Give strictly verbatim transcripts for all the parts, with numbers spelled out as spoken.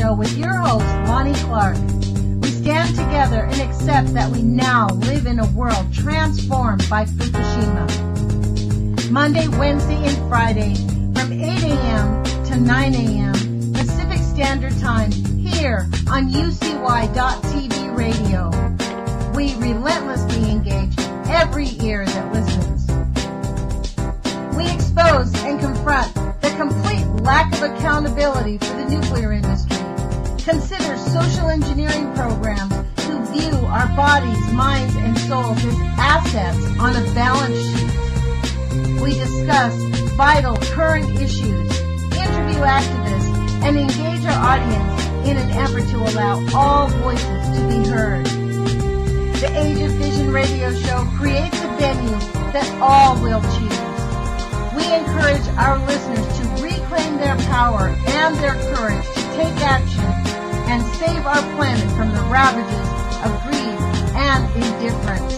Show with your host, Lonnie Clark. We stand together and accept that we now live in a world transformed by Fukushima. Monday, Wednesday, and Friday from eight a.m. to nine a.m. Pacific Standard Time here on U C Y dot T V radio. We relentlessly engage every ear that listens. We expose and confront the complete lack of accountability for the nuclear industry. Consider social engineering programs who view our bodies, minds, and souls as assets on a balance sheet. We discuss vital current issues, interview activists, and engage our audience in an effort to allow all voices to be heard. The Age of Vision radio show creates a venue that all will choose. We encourage our listeners to reclaim their power and their courage to take action and save our planet from the ravages of greed and indifference.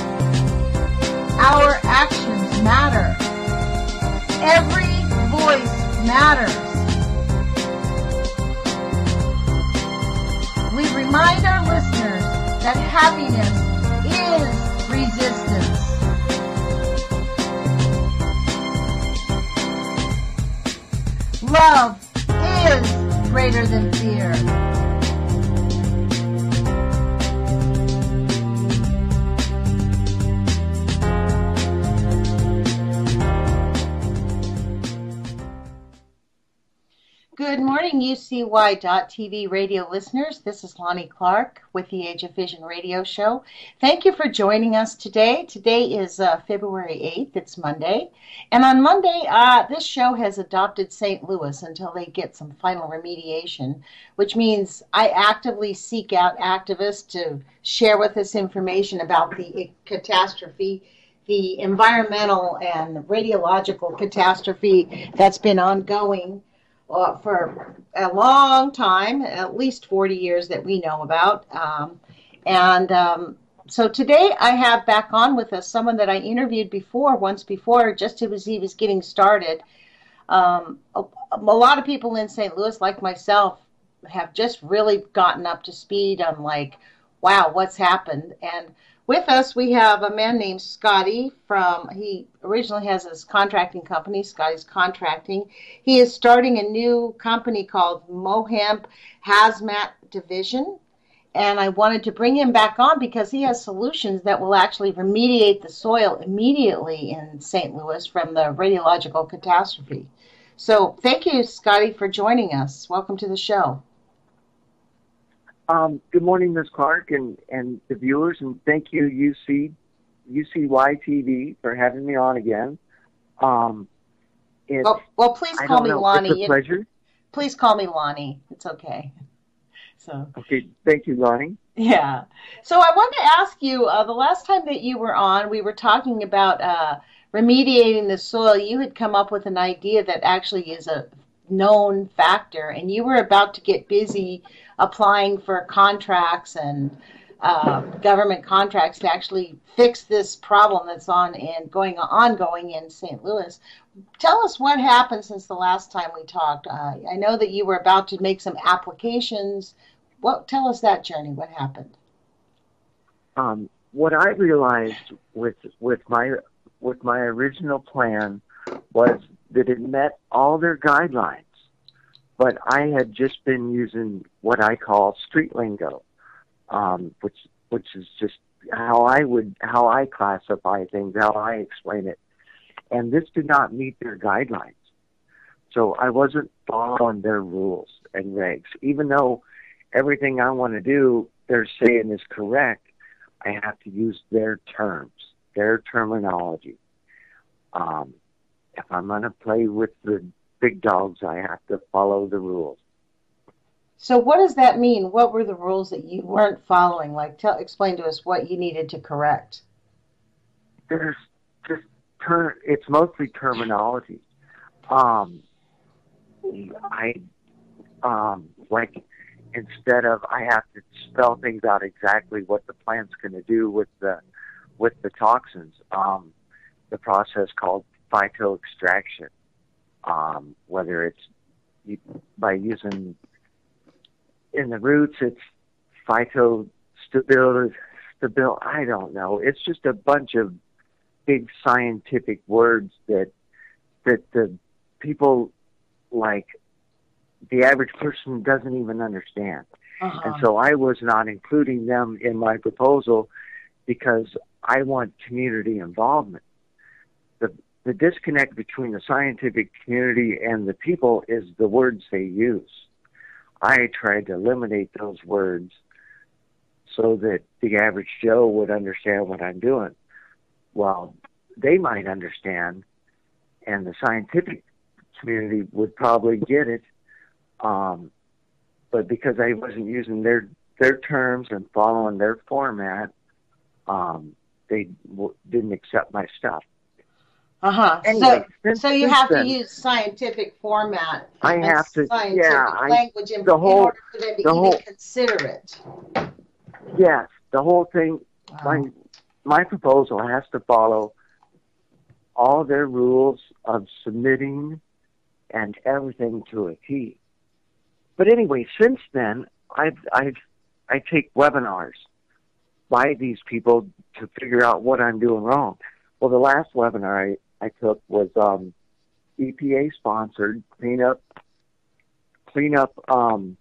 Our actions matter. Every voice matters. We remind our listeners that happiness is resistance. Love is greater than fear. Good morning, U C Y dot T V radio listeners. This is Lonnie Clark with the Age of Vision radio show. Thank you for joining us today. Today is uh, February eighth. It's Monday. And on Monday, uh, this show has adopted Saint Louis until they get some final remediation, which means I actively seek out activists to share with us information about the catastrophe, the environmental and radiological catastrophe that's been ongoing Uh, for a long time, at least forty years that we know about. Um, and um, so today I have back on with us someone that I interviewed before, once before, just as he was getting started. Um, a, a lot of people in Saint Louis, like myself, have just really gotten up to speed on like, wow, what's happened? And with us, we have a man named Scotty from, he originally has his contracting company, Scotty's Contracting. He is starting a new company called Mohemp Hazmat Division. And I wanted to bring him back on because he has solutions that will actually remediate the soil immediately in Saint Louis from the radiological catastrophe. So thank you, Scotty, for joining us. Welcome to the show. Um, good morning, Miz Clark, and, and the viewers, and thank you, U C, U C Y T V, for having me on again. Um, well, well, please call me know, Lonnie. It's a pleasure. Please call me Lonnie. It's okay. So. Okay, thank you, Lonnie. Yeah. So I wanted to ask you, uh, the last time that you were on, we were talking about uh, remediating the soil. You had come up with an idea that actually is a known factor, and you were about to get busy applying for contracts and uh, government contracts to actually fix this problem that's on and going ongoing in Saint Louis. Tell us what happened since the last time we talked. Uh, I know that you were about to make some applications. What? Tell us that journey. What happened? Um, what I realized with with my with my original plan was that it met all their guidelines. But I had just been using what I call street lingo, um, which which is just how I would how I classify things, how I explain it, and this did not meet their guidelines. So I wasn't following their rules and regs, even though everything I want to do they're saying is correct. I have to use their terms, their terminology. Um, if I'm going to play with the big dogs, I have to follow the rules. So what does that mean? What were the rules that you weren't following? Like, tell, explain to us what you needed to correct. There's just, ter- it's mostly terminology. Um, I, um, like, instead of, I have to spell things out exactly what the plant's going to do with the, with the toxins. Um, the process called phytoextraction. Um, whether it's by using in the roots, it's phytostability, stabil. I don't know. It's just a bunch of big scientific words that that the people, like the average person, doesn't even understand. Uh-huh. And so I was not including them in my proposal because I want community involvement. The the disconnect between the scientific community and the people is the words they use. I tried to eliminate those words so that the average Joe would understand what I'm doing. Well, they might understand, and the scientific community would probably get it, um, but because I wasn't using their their terms and following their format, um, they w- didn't accept my stuff. Uh-huh. Anyway, so, since, so you since have then, to use scientific format I and have to, scientific yeah, I, language in, the in whole, order for them to the even whole, consider it. yes, the whole thing. Wow. My my proposal has to follow all their rules of submitting and everything to a T. But anyway, since then, I've I've I take webinars by these people to figure out what I'm doing wrong. Well, the last webinar I, I took was um, E P A sponsored cleanup cleanup um,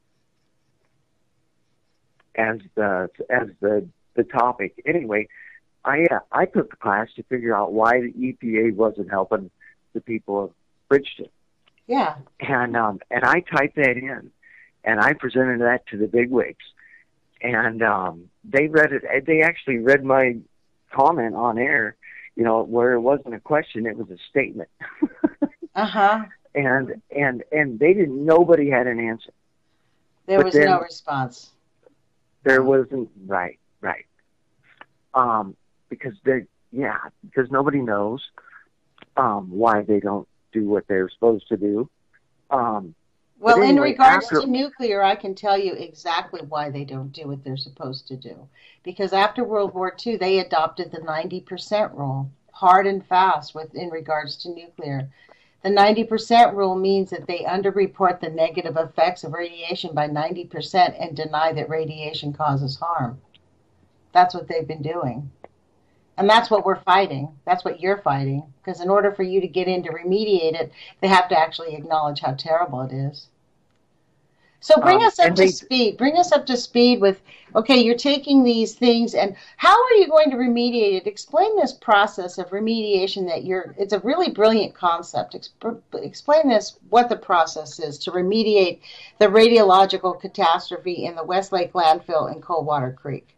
as the as the the topic. Anyway, I uh, I took the class to figure out why the E P A wasn't helping the people of Bridgeton. Yeah. And um, and I typed that in, and I presented that to the bigwigs, and um, they read it. They actually read my comment on air, you know, where it wasn't a question, it was a statement. Uh-huh. And and and they didn't. Nobody had an answer. There But was then no response. There wasn't. Right, right. Um, because they, yeah, because nobody knows um, why they don't do what they're supposed to do. Um, Well, but in anyway, regards after, to nuclear, I can tell you exactly why they don't do what they're supposed to do. Because after World War Two, they adopted the ninety percent rule, hard and fast, with in regards to nuclear. The ninety percent rule means that they underreport the negative effects of radiation by ninety percent and deny that radiation causes harm. That's what they've been doing. And that's what we're fighting. That's what you're fighting. Because in order for you to get in to remediate it, they have to actually acknowledge how terrible it is. So bring um, us up and to they, speed. Bring us up to speed with, okay, you're taking these things, and how are you going to remediate it? Explain this process of remediation that you're, it's a really brilliant concept. Exp- explain this, what the process is to remediate the radiological catastrophe in the Westlake landfill in Coldwater Creek.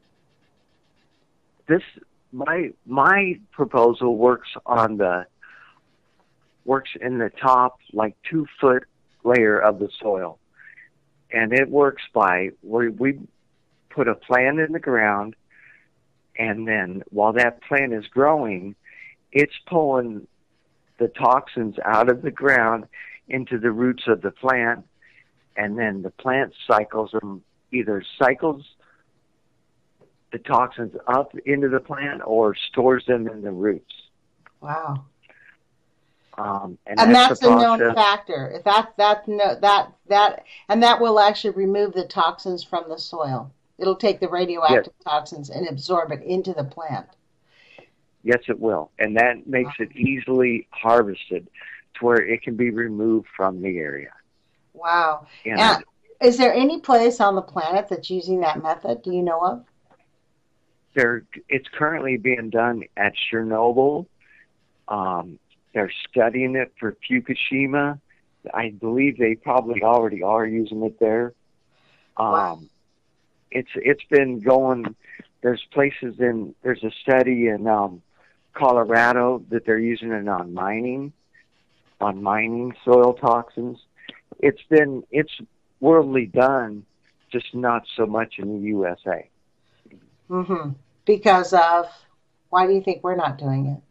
this my my proposal works on the works in the top like two foot layer of the soil, and it works by where we put a plant in the ground, and then while that plant is growing, it's pulling the toxins out of the ground into the roots of the plant, and then the plant cycles them, either cycles the toxins up into the plant or stores them in the roots. Wow. Um, and, And that's, that's the a known process. factor. If that that no that that and that will actually remove the toxins from the soil. It'll take the radioactive Yes. toxins and absorb it into the plant. Yes, it will, and that makes it easily harvested to where it can be removed from the area. Wow. And And is there any place on the planet that's using that method? Do you know of? there, it's currently being done at Chernobyl. Um, they're studying it for Fukushima. I believe they probably already are using it there. Um, Wow. It's it's been going. There's places in. There's a study in um, Colorado that they're using it on mining, on mining soil toxins. It's been it's worldly done, just not so much in the U S A. Mm-hmm. Because of, why do you think we're not doing it?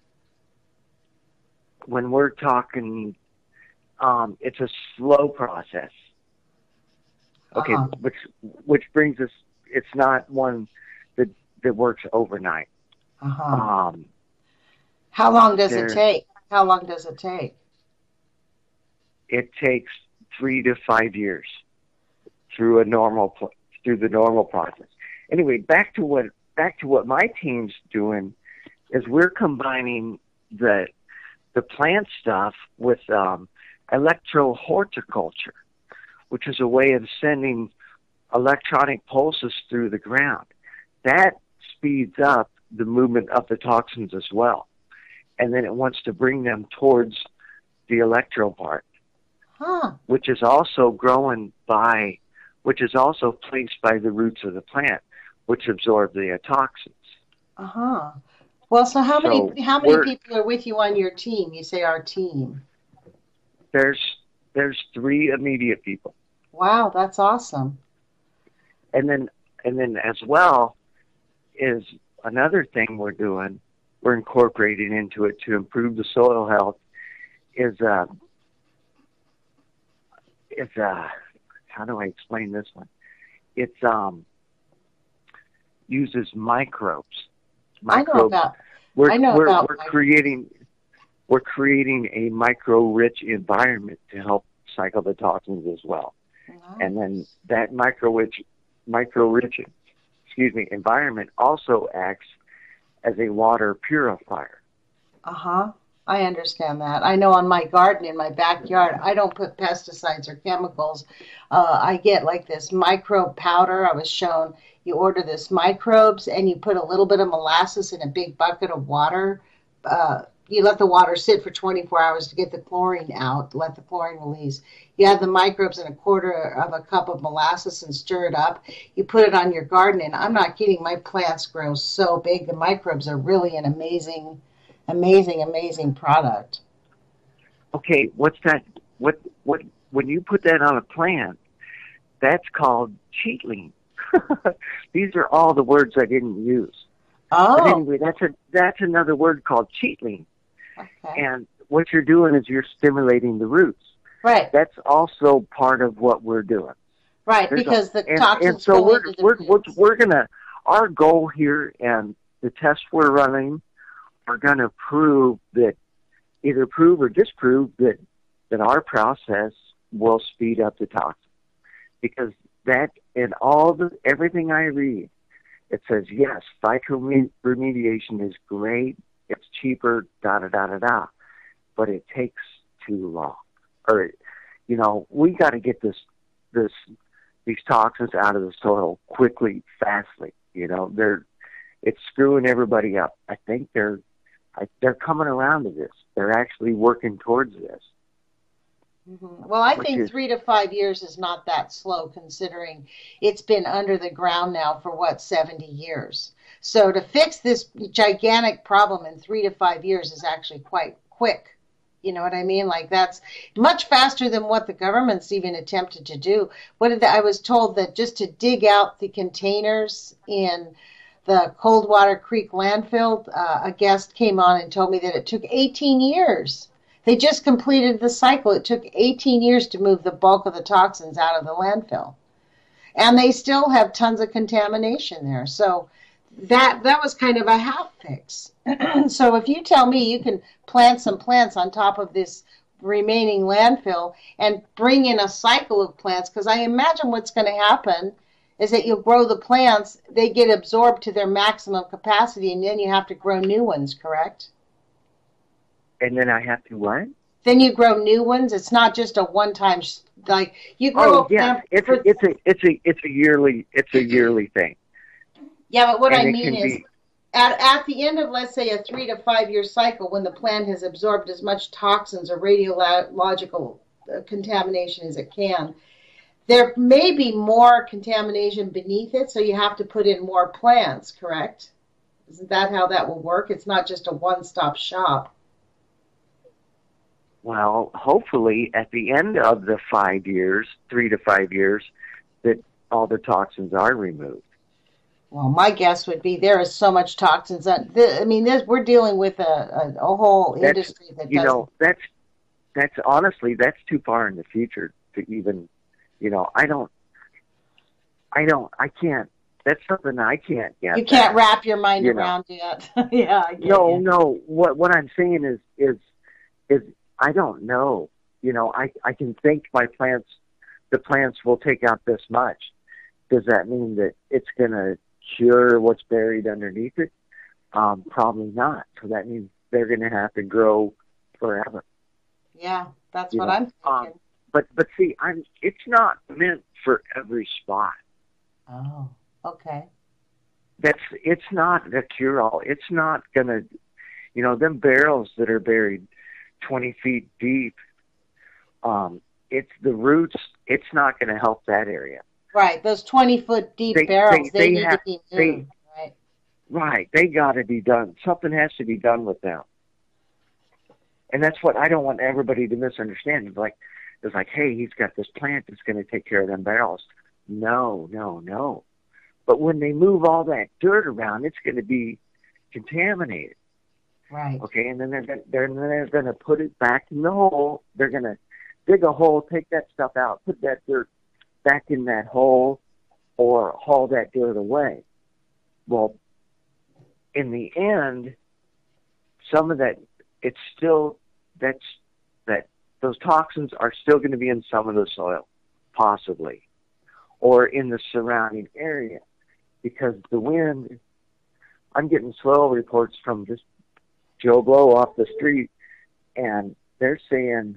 When we're talking, um, it's a slow process. Okay, Uh-huh. which which brings us. It's not one that that works overnight. Uh-huh. Um, How long does it there, take? How long does it take? it takes three to five years through a normal pl- through the normal process. Anyway, back to what back to what my team's doing is we're combining the the plant stuff with um, electrohorticulture, which is a way of sending electronic pulses through the ground. That speeds up the movement of the toxins as well. And then it wants to bring them towards the electro part, Huh. which is also growing by, which is also placed by the roots of the plant, which absorb the toxins. Uh-huh. Well, so how So many how many we're- people are with you on your team? You say our team. There's there's three immediate people. Wow, that's awesome. And then and then as well is another thing we're doing, we're incorporating into it to improve the soil health is uh is uh how do I explain this one? It's um uses microbes. I know Microbes. about We're I know we're, about we're microbes. creating we're creating a micro-rich environment to help cycle the toxins as well. And then that micro-rich, micro-rich, excuse me, environment also acts as a water purifier. Uh-huh. I understand that. I know on my garden in my backyard, I don't put pesticides or chemicals. Uh, I get like this microbe powder. I was shown you order this microbes and you put a little bit of molasses in a big bucket of water. Uh, you let the water sit for twenty-four hours to get the chlorine out, let the chlorine release. You add the microbes in a quarter of a cup of molasses and stir it up. You put it on your garden, and I'm not kidding, my plants grow so big. The microbes are really an amazing, amazing, amazing product. Okay, what's that? What what? When you put that on a plant, that's called cheatling. These are all the words I didn't use. Oh, But anyway, that's a that's another word called cheatling. okay. And what you're doing is you're stimulating the roots. Right, That's also part of what we're doing. right, There's a- because the and, toxins and so go we're, into the we're, we're, roots. we're gonna, our goal here and the tests we're running are gonna prove that, either prove or disprove that, that our process will speed up the toxin. Because that, in all the, everything I read, it says, yes, phytoremediation is great, it's cheaper, da da da da da, but it takes too long. Or, you know, we got to get this, this, these toxins out of the soil quickly, fastly. You know, they're, it's screwing everybody up. I think they're, I, they're coming around to this. They're actually working towards this. Mhm. Well, I Which think is- three to five years is not that slow, considering it's been under the ground now for what, seventy years. So to fix this gigantic problem in three to five years is actually quite quick. You know what I mean? Like that's much faster than what the government's even attempted to do. What did the, I was told that just to dig out the containers in the Coldwater Creek landfill, uh, a guest came on and told me that it took eighteen years. They just completed the cycle. It took eighteen years to move the bulk of the toxins out of the landfill. And they still have tons of contamination there. So that that was kind of a half fix. So if you tell me you can plant some plants on top of this remaining landfill and bring in a cycle of plants, because I imagine what's going to happen is that you'll grow the plants, they get absorbed to their maximum capacity, and then you have to grow new ones, correct? And then I have to what? Then you grow new ones. It's not just a one-time, sh- like you grow Oh, a yeah. plant. It's for, a, it's a, it's a, it's a yearly, it's a yearly thing. yeah, but what and I it mean can is, be- at at the end of, let's say, a three to five year cycle, when the plant has absorbed as much toxins or radiological uh, contamination as it can, there may be more contamination beneath it, so you have to put in more plants, correct? Isn't that how that will work? It's not just a one-stop shop. Well, hopefully at the end of the five years, three to five years, that all the toxins are removed. Well, my guess would be there is so much toxins that th- I mean, this, we're dealing with a, a, a whole That's, industry that you doesn't. know, that's, that's honestly, that's too far in the future to even, you know, I don't, I don't, I can't, that's something I can't get. You can't that. wrap your mind you know. around yet. Yeah, I get No, you. no, what, what I'm saying is, is, is I don't know. You know, I, I can think my plants, the plants will take out this much. Does that mean that it's going to cure what's buried underneath it? Um, probably not. So that means they're going to have to grow forever. Yeah, that's You what know, I'm um, thinking. but but see, I'm. It's not meant for every spot. Oh, okay. That's. It's not a cure-all. It's not going to. You know, them barrels that are buried twenty feet deep. Um, it's the roots. It's not going to help that area. Right, those twenty foot deep They barrels, they they they need to have be they moved, right? right. They got to be done. Something has to be done with them. And that's what I don't want everybody to misunderstand. It's like, it's like, hey, he's got this plant that's going to take care of them barrels. No, no, no. But when they move all that dirt around, it's going to be contaminated. Right. Okay, and then they're gonna, they're, they're going to put it back in the hole. They're going to dig a hole, take that stuff out, put that dirt back in that hole, or haul that dirt away. Well, in the end, some of that, it's still, that's, that those toxins are still going to be in some of the soil, possibly, or in the surrounding area, because the wind, I'm getting soil reports from just Joe Blow off the street, and they're saying,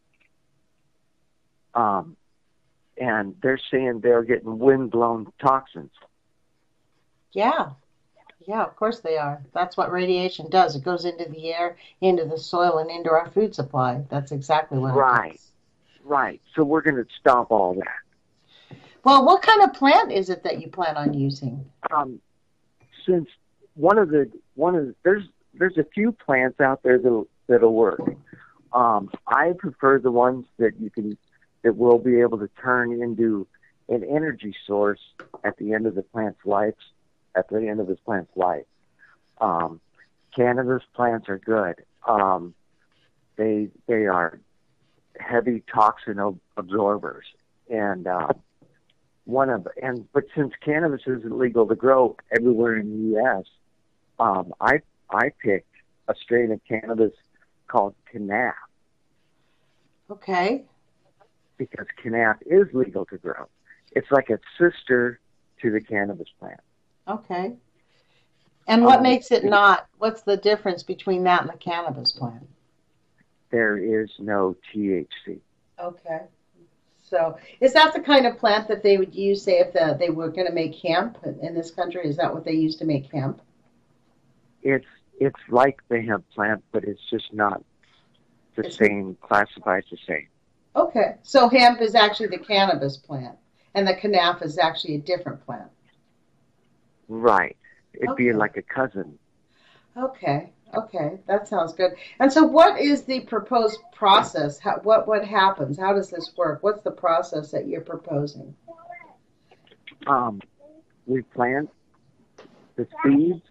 um, and they're saying they're getting wind-blown toxins. Yeah. Yeah, of course they are. That's what radiation does. It goes into the air, into the soil, and into our food supply. That's exactly what Right, it does. right. So we're going to stop all that. Well, what kind of plant is it that you plan on using? Um, since one of the one of the, there's there's a few plants out there that that'll work. Um, I prefer the ones that you can that will be able to turn into an energy source at the end of the plant's life. At the end of this plant's life, um, cannabis plants are good. Um, they they are heavy toxin ab- absorbers, and uh, one of and but since cannabis isn't legal to grow everywhere in the U S, um, I I picked a strain of cannabis called Canaf Okay. because Canaf is legal to grow. It's like a sister to the cannabis plant. Okay. And what Um, makes it it- not? What's the difference between that and the cannabis plant? there is no T H C. Okay. So, is that the kind of plant that they would use, say, if the, they were going to make hemp in this country? Is that what they use to make hemp? It's it's like the hemp plant, but it's just not the It's, same, classified the same. okay. So, hemp is actually the cannabis plant, and the canaf is actually a different plant. Right. It'd be Okay. like a cousin. Okay. Okay. That sounds good. And so, what is the proposed process? How, what what happens? How does this work? What's the process that you're proposing? Um, we plant the seeds.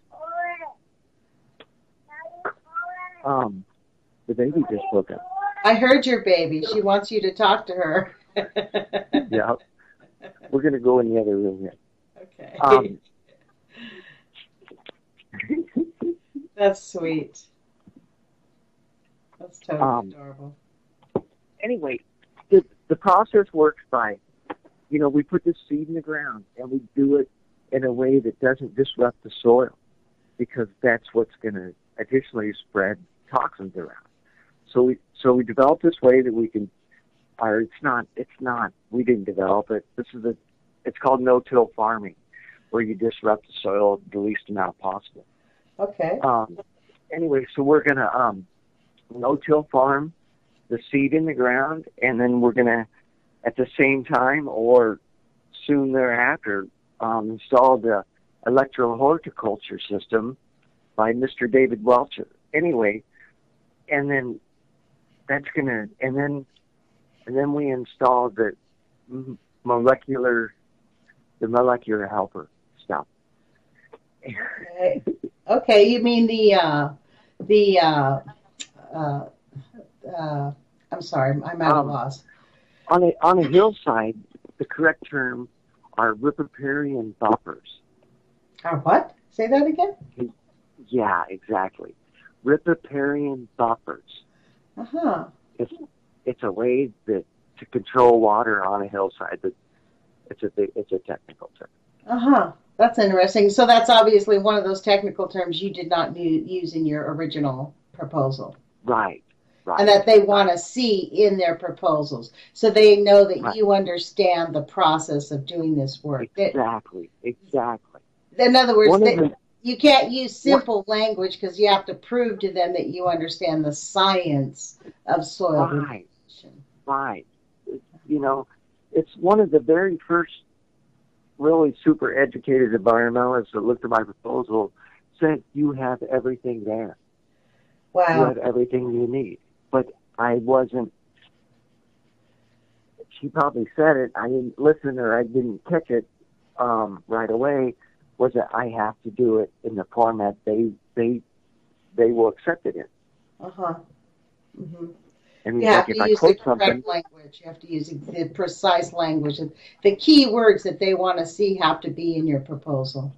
Um, the baby just woke up. I heard your baby. She wants you to talk to her. Yeah. We're going to go in the other room here. Okay. Um, That's sweet. That's totally um, adorable. anyway, the, the process works by, you know, we put the seed in the ground and we do it in a way that doesn't disrupt the soil, because that's what's going to additionally spread toxins around. So we so we developed this way that we can, or it's not it's not we didn't develop it. This is a it's called no-till farming, where you disrupt the soil the least amount possible. Okay. Um, anyway, so we're gonna um, no-till farm the seed in the ground, and then we're gonna at the same time or soon thereafter um, install the electro-horticulture system by Mister David Welcher. Anyway, and then that's gonna, and then, and then we install the molecular, the molecular helper stuff. Okay. Okay. You mean the uh, the uh, uh, uh, I'm sorry, I'm at a Um, loss. on a on a hillside, the correct term are riparian buffers. Or what? Say that again. Yeah, exactly. Riparian buffers. Uh huh. It's it's a way that to control water on a hillside. But it's a it's a technical term. Uh huh. That's interesting. So that's obviously one of those technical terms you did not use in your original proposal. Right. Right. And that they want to see in their proposals, so they know that right. you understand the process of doing this work. Exactly. Exactly. In other words, they, the, you can't use simple what, language because you have to prove to them that you understand the science of soil right, remediation. Right. You know, it's one of the very first really super educated environmentalists that looked at my proposal said, you have everything there. Wow. You have everything you need. But I wasn't, she probably said it, I didn't listen or I didn't catch it um, right away, was that I have to do it in the format they they they will accept it in. Uh-huh. Mm-hmm. And you like have if to I use quote the correct something, language. You have to use the precise language. The key words that they want to see have to be in your proposal.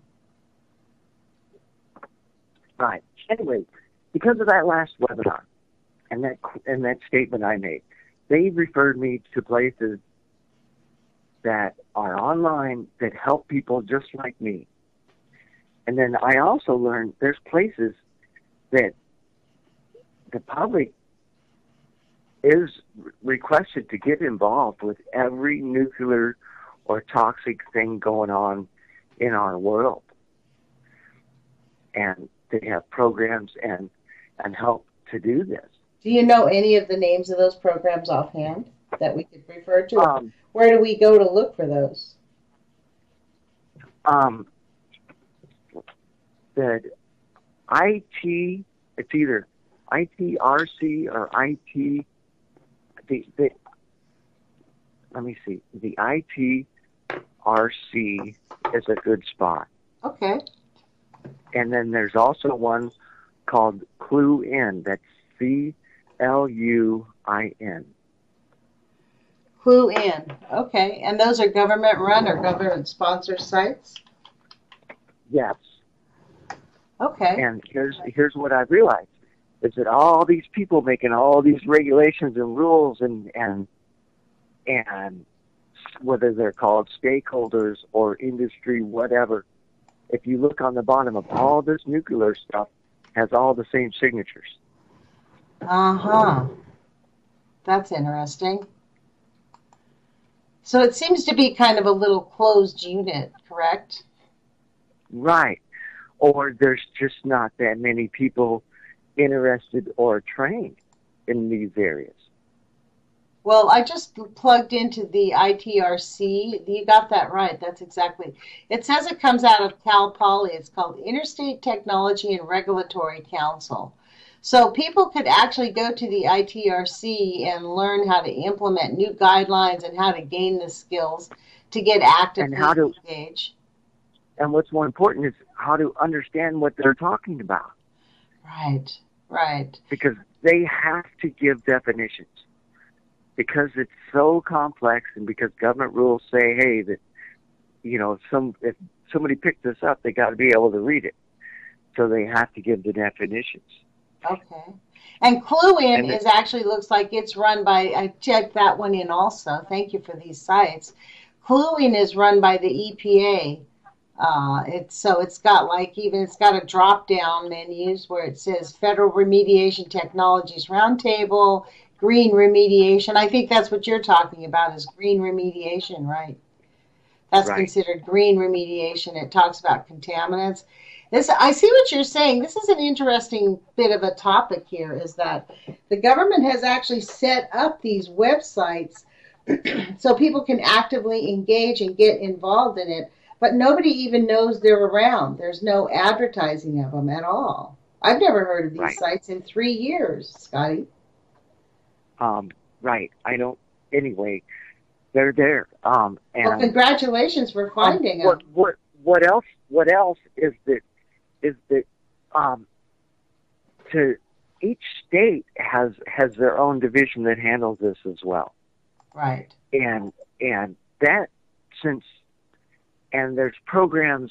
Right. Anyway, because of that last webinar and that and that statement I made, they referred me to places that are online that help people just like me. And then I also learned there's places that the public is requested to get involved with every nuclear or toxic thing going on in our world. And they have programs and, and help to do this. Do you know any of the names of those programs offhand that we could refer to? Um, Where do we go to look for those? Um, the I T, it's either I T R C or I T, the, the, let me see, the I T R C is a good spot. Okay. And then there's also one called Clue In, that's C L U I N. Clue In. Okay. And those are government run or government sponsored sites? Yes. Okay. And here's here's what I've realized is that all these people making all these regulations and rules and and and whether they're called stakeholders or industry, whatever, if you look on the bottom of all this nuclear stuff, has all the same signatures. Uh-huh. That's interesting. So it seems to be kind of a little closed unit, correct? Right. Or there's just not that many people interested or trained in these areas. Well, I just plugged into the I T R C. You got that right. That's exactly. It says it comes out of Cal Poly. It's called Interstate Technology and Regulatory Council. So people could actually go to the I T R C and learn how to implement new guidelines and how to gain the skills to get actively and how to, engaged. And what's more important is how to understand what they're talking about. Right, right. Because they have to give definitions. Because it's so complex and because government rules say, hey, that, you know, some if somebody picked this up, they got to be able to read it. So they have to give the definitions. Okay. And Clue In and is actually looks like it's run by, I checked that one in also. Thank you for these sites. Clue In is run by the E P A. Uh, it's so it's got like even it's got a drop down menus where it says Federal Remediation Technologies Roundtable, Green Remediation. I think that's what you're talking about is green remediation, right? That's right. considered green remediation. It talks about contaminants. This I see what you're saying. This is an interesting bit of a topic here is that the government has actually set up these websites so people can actively engage and get involved in it. But nobody even knows they're around. There's no advertising of them at all. I've never heard of these right. sites in three years, Scotty. Um, right. I don't. Anyway, they're there. Um, and well, congratulations for finding um, what, them. What what else? What else is that? Is that um, to each state has has their own division that handles this as well. Right. And and that since. And there's programs.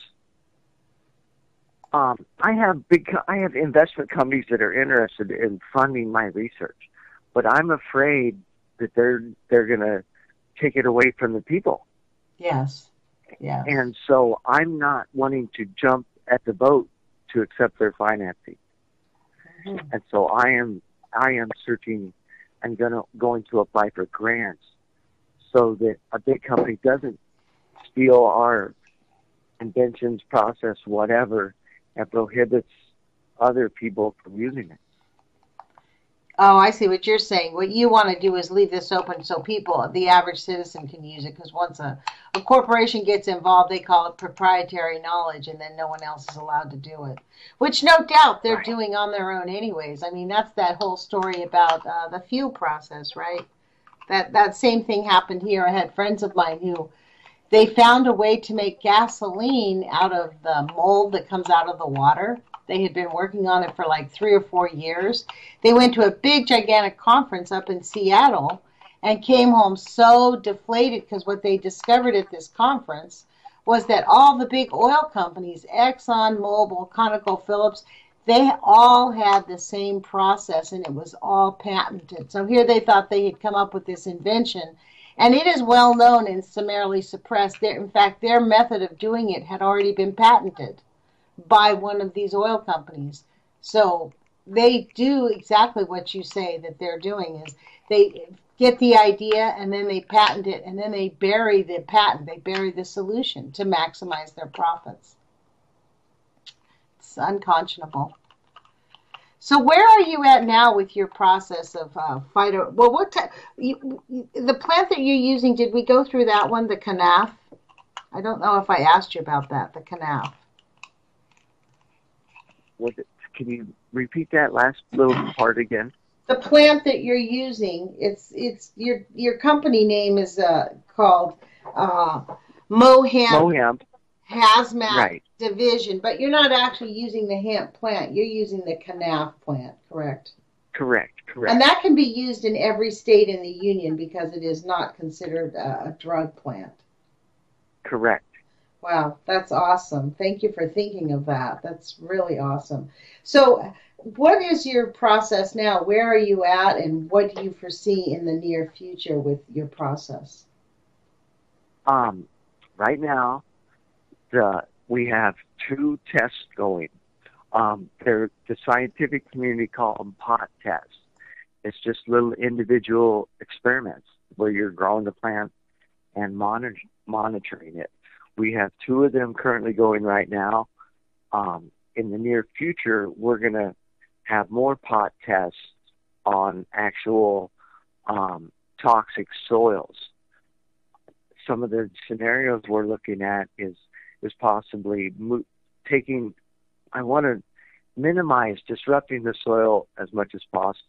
Um, I have big. I have investment companies that are interested in funding my research, but I'm afraid that they're they're going to take it away from the people. Yes. Yes. And so I'm not wanting to jump at the boat to accept their financing. Mm-hmm. And so I am I am searching and gonna going to apply for grants so that a big company doesn't steal our inventions, process, whatever, and prohibits other people from using it. Oh, I see what you're saying. What you want to do is leave this open so people, the average citizen, can use it, because once a, a corporation gets involved, they call it proprietary knowledge, and then no one else is allowed to do it, which no doubt they're Right. doing on their own anyways. I mean, that's that whole story about uh, the fuel process, right? That, that same thing happened here. I had friends of mine who they found a way to make gasoline out of the mold that comes out of the water. They had been working on it for like three or four years. They went to a big, gigantic conference up in Seattle and came home so deflated because what they discovered at this conference was that all the big oil companies, Exxon, Mobil, ConocoPhillips, they all had the same process, and it was all patented. So here they thought they had come up with this invention, and it is well known and summarily suppressed. Their, in fact, their method of doing it had already been patented by one of these oil companies. So they do exactly what you say that they're doing is they get the idea and then they patent it and then they bury the patent, they bury the solution to maximize their profits. It's unconscionable. So where are you at now with your process of uh, phyto? Well, what type? You, the plant that you're using? Did we go through that one, the Canaf? I don't know if I asked you about that, the Canaf. Was it, can you repeat that last little part again? The plant that you're using, it's it's your your company name is uh, called uh, Mohemp. Mohemp. Hazmat Right. Division, but you're not actually using the hemp plant. You're using the Canaf plant, correct? Correct, correct. And that can be used in every state in the union because it is not considered a, a drug plant. Correct. Wow, that's awesome. Thank you for thinking of that. That's really awesome. So what is your process now? Where are you at, and what do you foresee in the near future with your process? Um, right now, the, we have two tests going. Um, they're the scientific community call them pot tests. It's just little individual experiments where you're growing the plant and monitor, monitoring it. We have two of them currently going right now. Um, in the near future, we're going to have more pot tests on actual um, toxic soils. Some of the scenarios we're looking at is is possibly mo- taking, I want to minimize disrupting the soil as much as possible.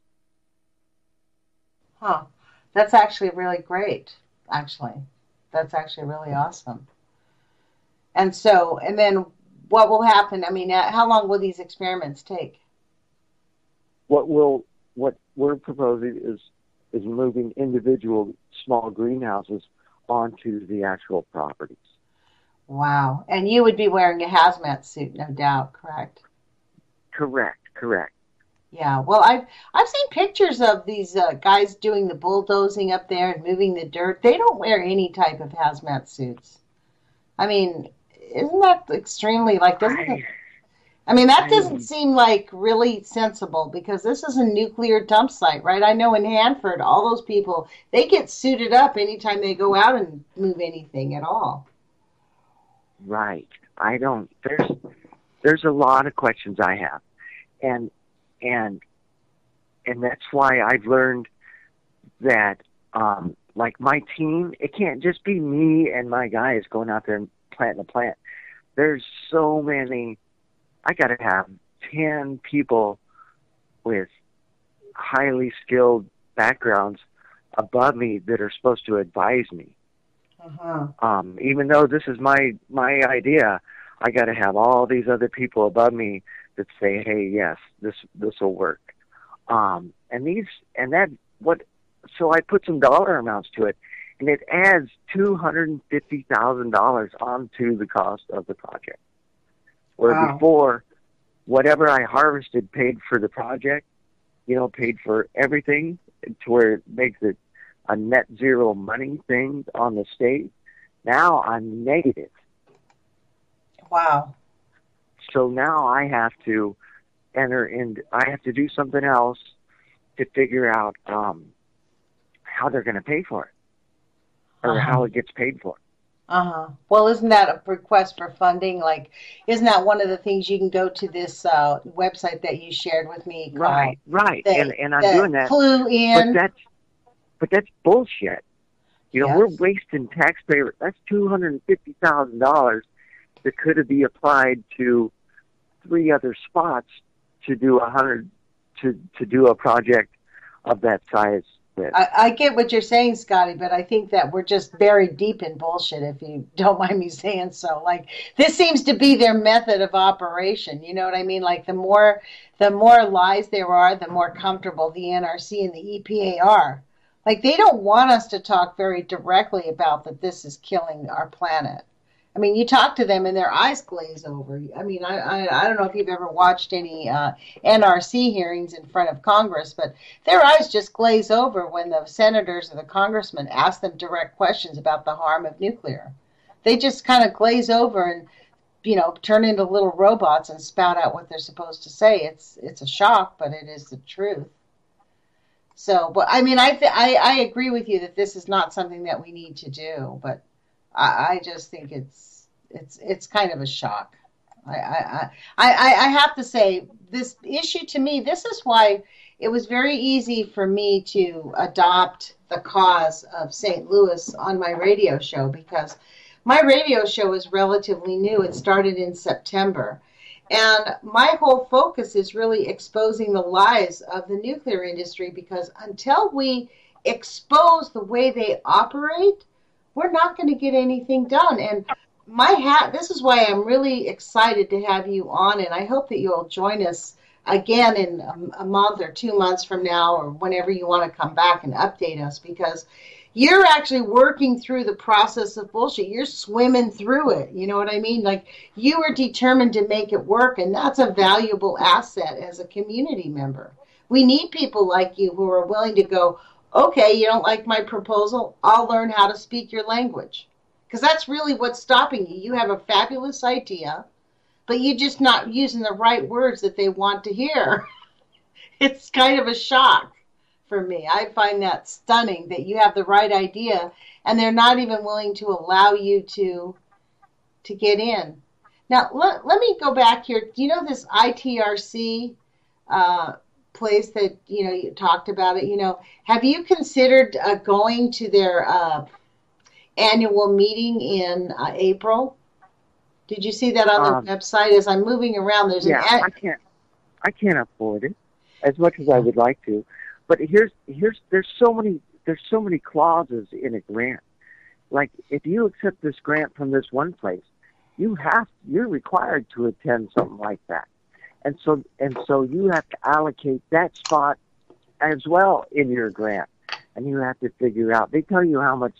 Huh. That's actually really great, actually. That's actually really awesome. And so, and then what will happen? I mean, how long will these experiments take? What will what we're proposing is is moving individual small greenhouses onto the actual properties. Wow. And you would be wearing a hazmat suit, no doubt, correct? Correct, correct. Yeah. Well, I've I've seen pictures of these uh, guys doing the bulldozing up there and moving the dirt. They don't wear any type of hazmat suits. I mean, isn't that extremely, like, doesn't it? I mean, that doesn't seem like really sensible because this is a nuclear dump site, right? I know in Hanford, all those people, they get suited up anytime they go out and move anything at all. Right. I don't, there's, there's a lot of questions I have. And, and, and that's why I've learned that, um, like my team, it can't just be me and my guys going out there and planting a plant. There's so many, I got to have ten people with highly skilled backgrounds above me that are supposed to advise me. Uh-huh. Um, even though this is my, my idea, I got to have all these other people above me that say, hey, yes, this, this will work. Um, and these, and that, what, so I put some dollar amounts to it, and it adds two hundred fifty thousand dollars onto the cost of the project. Where Wow. before, whatever I harvested paid for the project, you know, paid for everything to where it makes it a net zero money thing on the state. Now I'm negative. Wow. So now I have to enter in, I have to do something else to figure out um, how they're going to pay for it, or Uh-huh. how it gets paid for. Uh-huh. Well, isn't that a request for funding? Like, isn't that one of the things you can go to this uh, website that you shared with me called Right, right. the, And and I'm the doing that, Clue but In? that's but that's bullshit. You know, we're Yes. wasting taxpayer. That's two hundred and fifty thousand dollars that could have been applied to three other spots to do a hundred to to do a project of that size with. I, I get what you're saying, Scotty, but I think that we're just buried deep in bullshit, if you don't mind me saying so. Like, this seems to be their method of operation. You know what I mean? Like, the more the more lies there are, the more comfortable the N R C and the E P A are. Like, they don't want us to talk very directly about that this is killing our planet. I mean, you talk to them and their eyes glaze over. I mean, I I, I don't know if you've ever watched any uh, N R C hearings in front of Congress, but their eyes just glaze over when the senators or the congressmen ask them direct questions about the harm of nuclear. They just kind of glaze over and, you know, turn into little robots and spout out what they're supposed to say. It's it's a shock, but it is the truth. So, but I mean, I th- I, I agree with you that this is not something that we need to do, but I, I just think it's it's it's kind of a shock. I, I, I, I I have to say, this issue to me, this is why it was very easy for me to adopt the cause of Saint Louis on my radio show, because my radio show is relatively new. It started in September. And my whole focus is really exposing the lies of the nuclear industry, because until we expose the way they operate, we're not going to get anything done. And my hat, this is why I'm really excited to have you on, and I hope that you'll join us again in a, a month or two months from now, or whenever you want to come back and update us, because you're actually working through the process of bullshit. You're swimming through it. You know what I mean? Like, you are determined to make it work, and that's a valuable asset as a community member. We need people like you who are willing to go, okay, you don't like my proposal? I'll learn how to speak your language. Because that's really what's stopping you. You have a fabulous idea, but you're just not using the right words that they want to hear. It's kind of a shock for me. I find that stunning, that you have the right idea and they're not even willing to allow you to to get in. Now, let, let me go back here. Do you know this I T R C uh, place that, you know, you talked about it? You know, have you considered uh, going to their uh, annual meeting in uh, April? Did you see that on their Um, website? As I'm moving around, there's yeah, an I can't. I can't afford it as much as I would like to. But here's here's there's so many there's so many clauses in a grant. Like, if you accept this grant from this one place, you have you're required to attend something like that, and so and so you have to allocate that spot as well in your grant, and you have to figure out. They tell you how much.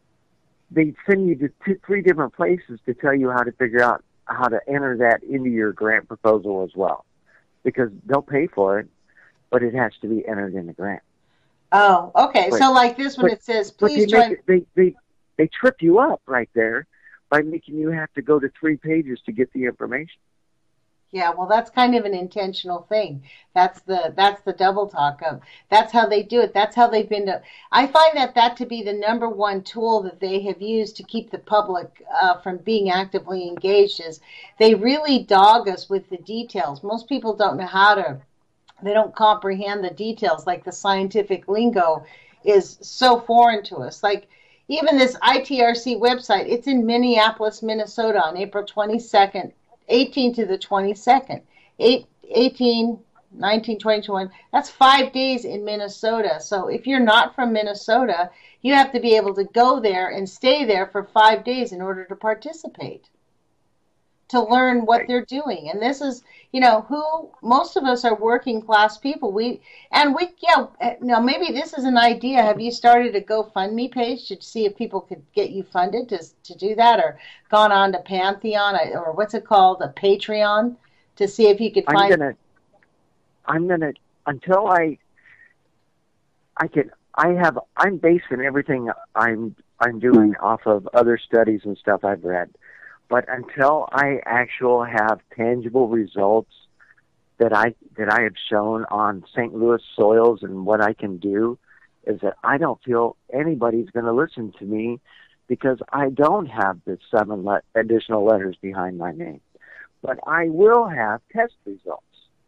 They send you to two, three different places to tell you how to figure out how to enter that into your grant proposal as well, because they'll pay for it, but it has to be entered in the grant. Oh, okay. But, so like this one, but, it says, but please they, join. make it, they they they trip you up right there by making you have to go to three pages to get the information. Yeah, well, that's kind of an intentional thing. That's the that's the double talk of. That's how they do it. That's how they've been. To, I find that that to be the number one tool that they have used to keep the public uh, from being actively engaged. Is they really dog us with the details. Most people don't know how to. They don't comprehend the details. Like, the scientific lingo is so foreign to us. Like, even this I T R C website, it's in Minneapolis, Minnesota on April twenty-second. eighteenth to the twenty-second, eight, eighteen, nineteen, twenty, twenty-one. That's five days in Minnesota. So if you're not from Minnesota, you have to be able to go there and stay there for five days in order to participate, to learn what Right. they're doing. And this is, you know, who most of us are working class people. We and we, yeah. Now maybe this is an idea. Have you started a GoFundMe page to see if people could get you funded to to do that, or gone on to Pantheon, or what's it called, a Patreon, to see if you could I'm find? gonna I'm gonna until I I can I have I'm basing everything I'm I'm doing off of other studies and stuff I've read. But until I actually have tangible results that I that I have shown on Saint Louis soils and what I can do, is that I don't feel anybody's going to listen to me because I don't have the seven le- additional letters behind my name. But I will have test results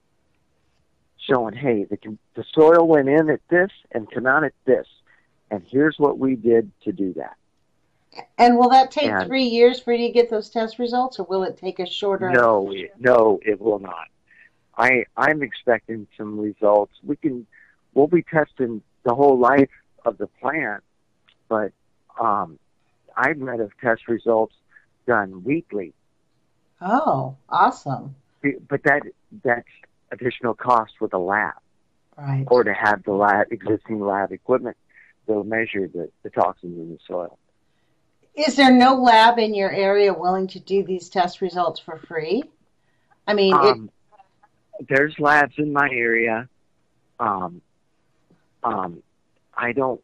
showing, hey, the, the soil went in at this and came out at this, and here's what we did to do that. And will that take and three years for you to get those test results, or will it take a shorter? No, no, it will not. I I'm expecting some results. We can we'll be testing the whole life of the plant, but um, I've read of test results done weekly. Oh, awesome! But that that's additional cost with a lab, right? Or to have the lab existing lab equipment that'll measure the, the toxins in the soil. Is there no lab in your area willing to do these test results for free? I mean, um, it... there's labs in my area. Um, um, I don't.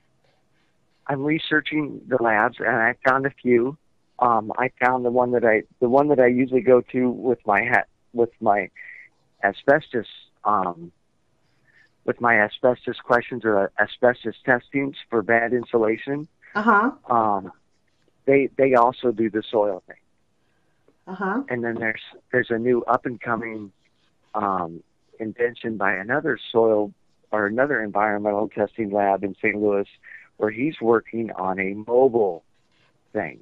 I'm researching the labs, and I found a few. Um, I found the one that I the one that I usually go to with my hat with my asbestos um, with my asbestos questions or asbestos testings for bad insulation. Uh huh. Um, they they also do the soil thing. Uh huh. And then there's there's a new up and coming um, invention by another soil or another environmental testing lab in Saint Louis, where he's working on a mobile thing.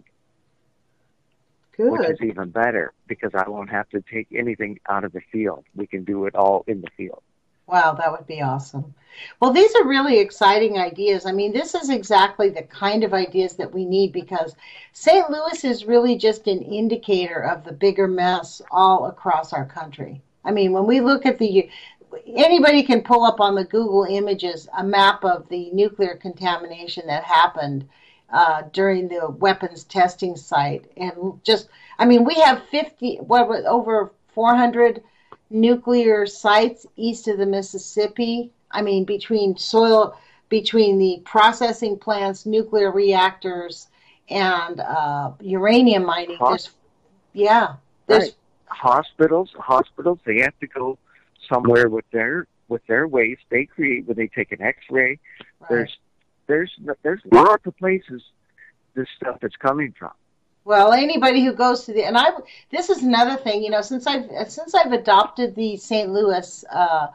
Good. Which is even better because I won't have to take anything out of the field. We can do it all in the field. Wow, that would be awesome. Well, these are really exciting ideas. I mean, this is exactly the kind of ideas that we need because Saint Louis is really just an indicator of the bigger mess all across our country. I mean, when we look at the, anybody can pull up on the Google Images a map of the nuclear contamination that happened uh, during the weapons testing site. And just, I mean, we have fifty, what, over four hundred nuclear sites east of the Mississippi. I mean, between soil, between the processing plants, nuclear reactors, and uh, uranium mining. There's, yeah, there's right. hospitals. Hospitals. They have to go somewhere with their with their waste. They create where they take an X-ray. Right. There's there's there's lots of places this stuff is coming from. Well, anybody who goes to the, and I, this is another thing, you know, since I've, since I've adopted the Saint Louis uh,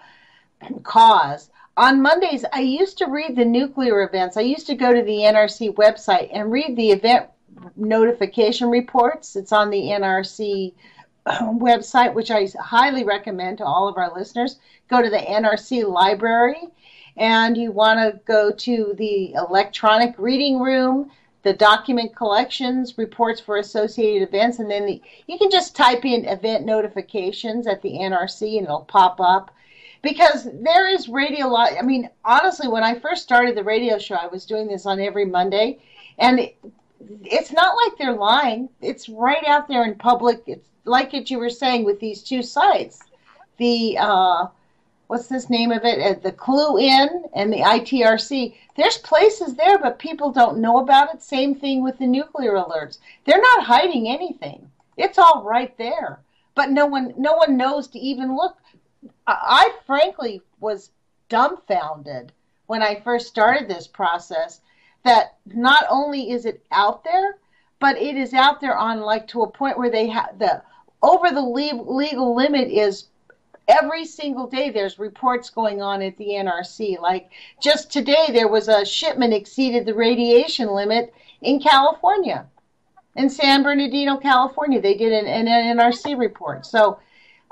cause, on Mondays, I used to read the nuclear events. I used to go to the N R C website and read the event notification reports. It's on the N R C website, which I highly recommend to all of our listeners. Go to the N R C library, and you want to go to the electronic reading room, the document collections, reports for associated events, and then the, you can just type in event notifications at the N R C and it'll pop up. Because there is radio, I mean, honestly, when I first started the radio show, I was doing this on every Monday, and it, it's not like they're lying. It's right out there in public. It's like what you were saying with these two sites. The, uh, what's this name of it? The Clue In and the I T R C. There's places there, but people don't know about it. Same thing with the nuclear alerts. They're not hiding anything. It's all right there, but no one, no one knows to even look. I, I frankly was dumbfounded when I first started this process that not only is it out there, but it is out there on like to a point where they have the over the le- legal limit is. Every single day there's reports going on at the N R C. Like just today there was a shipment exceeded the radiation limit in California, in San Bernardino, California. They did an, an N R C report. So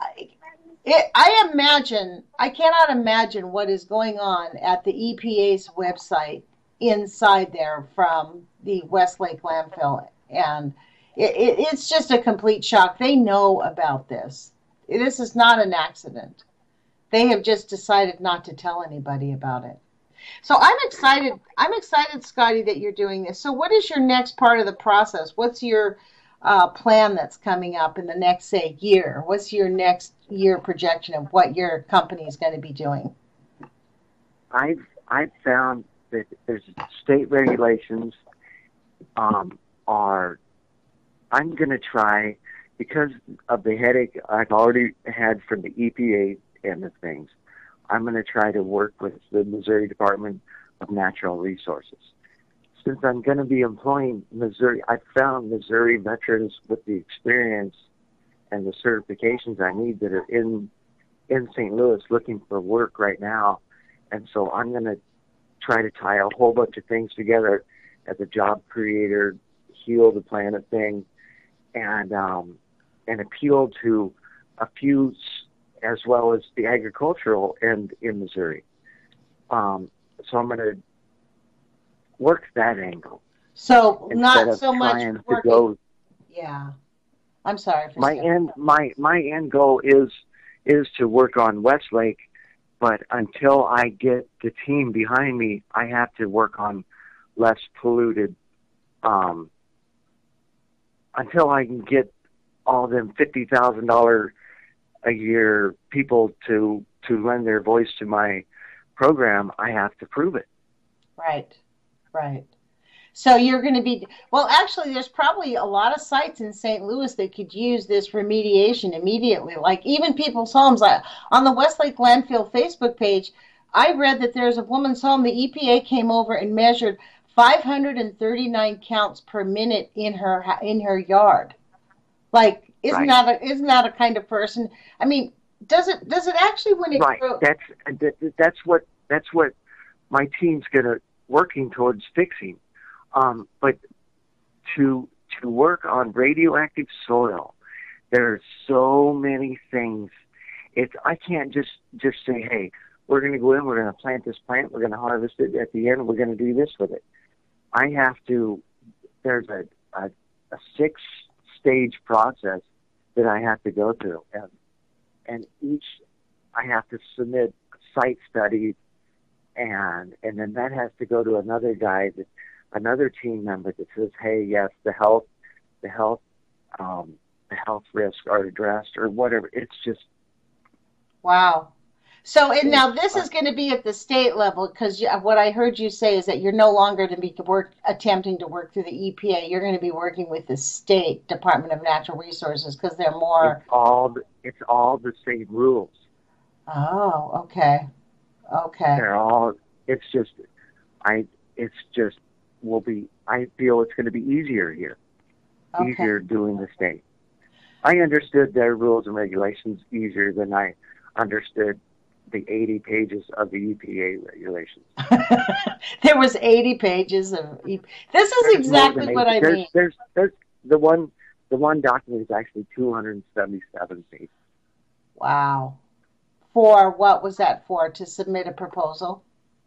it, I imagine, I cannot imagine what is going on at the E P A's website inside there from the Westlake landfill. And it, it, it's just a complete shock. They know about this. This is not an accident. They have just decided not to tell anybody about it. So I'm excited. I'm excited, Scotty, that you're doing this. So what is your next part of the process? What's your uh, plan that's coming up in the next, say, year? What's your next year projection of what your company is going to be doing? I've I've found that there's state regulations um, are. I'm going to try, because of the headache I've already had from the E P A and the things. I'm going to try to work with the Missouri Department of Natural Resources. Since I'm going to be employing Missouri, I found Missouri veterans with the experience and the certifications I need that are in in Saint Louis looking for work right now. And so I'm going to try to tie a whole bunch of things together as a job creator, heal the planet thing, and um, and appeal to a few, as well as the agricultural end in Missouri. Um, so I'm going to work that angle. So instead not of so much trying to working. go. Yeah, I'm sorry for My saying end, my my end goal is is to work on Westlake, but until I get the team behind me, I have to work on less polluted. Um, until I can get all them fifty thousand dollar a year people to to lend their voice to my program, I have to prove it. Right, right. So you're going to be, well, actually, there's probably a lot of sites in Saint Louis that could use this remediation immediately. Like even people's homes. I, on the Westlake Landfill Facebook page, I read that there's a woman's home. The E P A came over and measured five hundred thirty-nine counts per minute in her in her yard. Like, isn't Right. that a, isn't that a kind of person? I mean, does it does it actually when it Right. grows? That's that, that's what that's what my team's gonna working towards fixing. Um, but to to work on radioactive soil, there are so many things. It's I can't just just say, hey, we're going to go in, we're going to plant this plant, we're going to harvest it. At the end, we're going to do this with it. I have to. There's a a, a six stage process that I have to go through, and and each I have to submit site studies, and and then that has to go to another guy that. Another team member that says, "Hey, yes, the health, the health, um, the health risks are addressed," or whatever. It's just Wow. So and it's, now this uh, is going to be at the state level because what I heard you say is that you're no longer to be work attempting to work through the E P A. You're going to be working with the state Department of Natural Resources because they're it's more. all the- it's all the same rules. Oh, okay, okay, They're all. It's just I. It's just will be. I feel it's going to be easier here, okay. easier doing the state. I understood their rules and regulations easier than I understood the eighty pages of the E P A regulations. There was eighty pages of. E- this is There's exactly what I there's, mean. There's, there's the one, the one document is actually two hundred seventy-seven pages. Wow. For what was that for? To submit a proposal?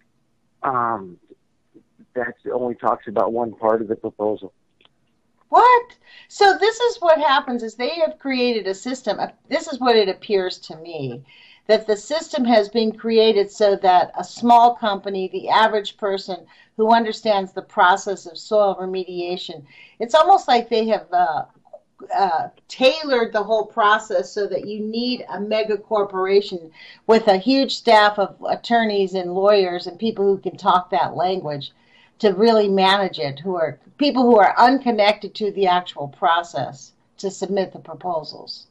Um, that only talks about one part of the proposal. What? So this is what happens is they have created a system. This is what it appears to me, that the system has been created so that a small company, the average person who understands the process of soil remediation, it's almost like they have uh, uh, tailored the whole process so that you need a mega corporation with a huge staff of attorneys and lawyers and people who can talk that language to really manage it, who are people who are unconnected to the actual process to submit the proposals.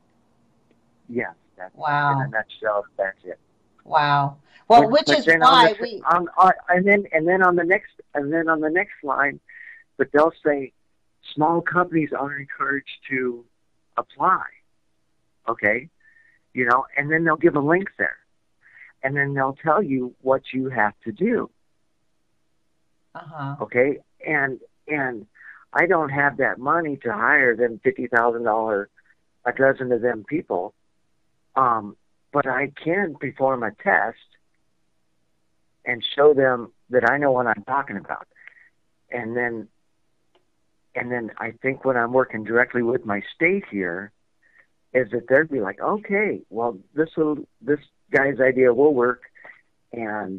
Yes, that's Wow. in a nutshell. That's it. Wow. Well, But, which but is then why on the, we. on, on, and then and then on the next and then on the next line, but they'll say small companies are encouraged to apply. Okay, you know, and then they'll give a link there, and then they'll tell you what you have to do. Uh-huh. Okay, and and I don't have that money to hire them fifty thousand dollars, a dozen of them people, um, but I can perform a test and show them that I know what I'm talking about, and then and then I think when I'm working directly with my state here, is that they'd be like, okay, well this will this guy's idea will work, and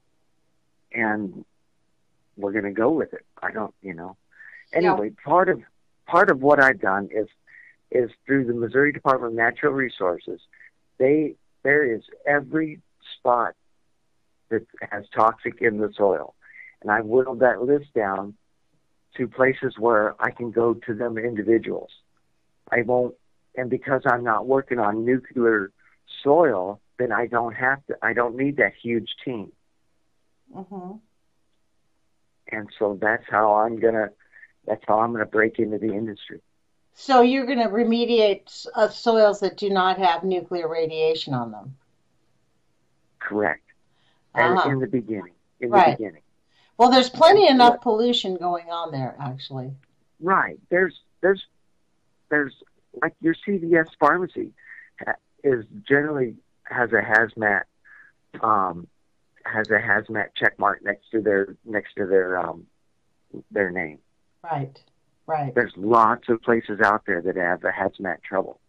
and we're going to go with it. I don't, you know. Anyway, yeah. part of part of what I've done is is through the Missouri Department of Natural Resources. They there is every spot that has toxic in the soil. and I whittled that list down to places where I can go to them individuals. I won't, and because I'm not working on nuclear soil, then I don't have to, I don't need that huge team. Mm-hmm. And so that's how I'm going to, that's how I'm going to break into the industry. So you're going to remediate uh, soils that do not have nuclear radiation on them. Correct. Uh-huh. And in the beginning, in right. the beginning. Well, there's plenty and enough what, pollution going on there, actually. Right. There's, there's, there's, like your C V S pharmacy is generally has a hazmat, um, has a hazmat check mark next to their, next to their, um, their name. Right. Right. There's lots of places out there that have the hazmat trouble.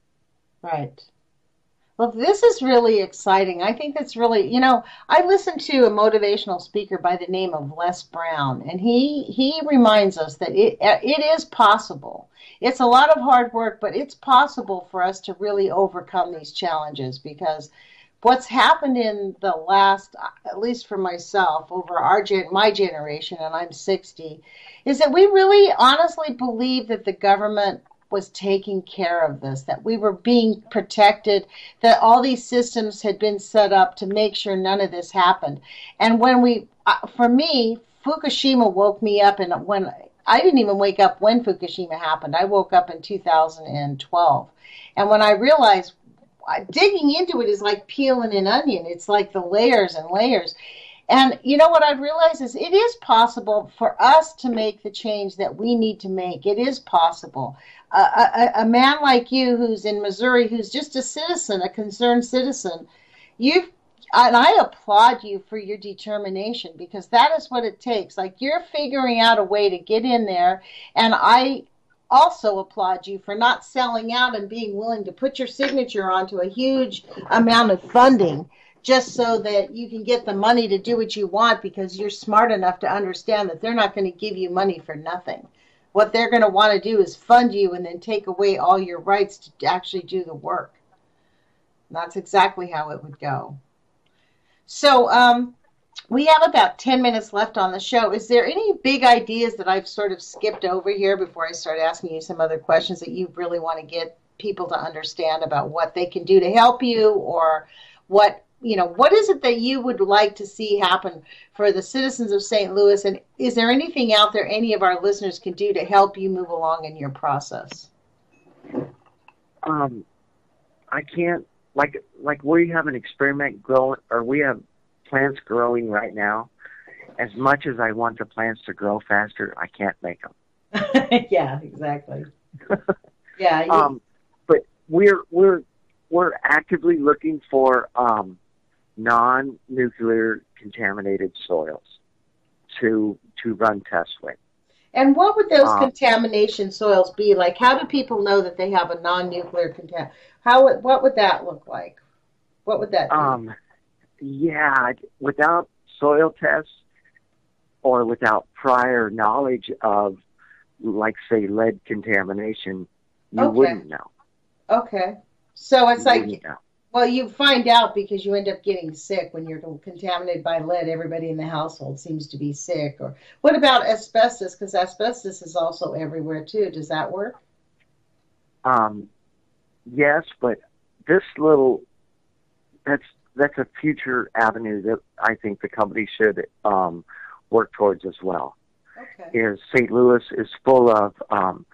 Right. Well, this is really exciting. I think that's really, you know, I listened to a motivational speaker by the name of Les Brown, and he he reminds us that it it is possible. It's a lot of hard work, but it's possible for us to really overcome these challenges, because what's happened in the last, at least for myself, over our gen, my generation, and I'm sixty, is that we really honestly believe that the government was taking care of this, that we were being protected, that all these systems had been set up to make sure none of this happened. And when we, uh, for me, Fukushima woke me up, and when I didn't even wake up when Fukushima happened. I woke up in two thousand twelve. And when I realized, digging into it is like peeling an onion. It's like the layers and layers. And you know what I've realized is it is possible for us to make the change that we need to make. It is possible. Uh, a, a man like you who's in Missouri, who's just a citizen, a concerned citizen, you've, and I applaud you for your determination, because that is what it takes. Like, you're figuring out a way to get in there, and I also applaud you for not selling out and being willing to put your signature onto a huge amount of funding just so that you can get the money to do what you want, because you're smart enough to understand that they're not going to give you money for nothing. What they're going to want to do is fund you and then take away all your rights to actually do the work. And that's exactly how it would go. So um, we have about ten minutes left on the show. Is there any big ideas that I've sort of skipped over here before I start asking you some other questions that you really want to get people to understand about what they can do to help you, or what, you know, what is it that you would like to see happen for the citizens of Saint Louis? And is there anything out there any of our listeners can do to help you move along in your process? Um, I can't, like, like we have an experiment growing, or we have plants growing right now. As much as I want the plants to grow faster, I can't make them. Yeah, exactly. Yeah. You... Um, but we're, we're, we're actively looking for, um, non-nuclear contaminated soils to to run tests with. And what would those um, contamination soils be like? How do people know that they have a non-nuclear contam? How would, what would that look like? What would that be? Um, yeah, without soil tests or without prior knowledge of, like, say, lead contamination, you okay. wouldn't know. Okay. So it's you like, well, you find out because you end up getting sick when you're contaminated by lead. Everybody in the household seems to be sick. Or what about asbestos? Because asbestos is also everywhere too. Does that work? Um, yes, but this little, that's that's a future avenue that I think the company should um, work towards as well. Okay. Is Saint Louis is full of um,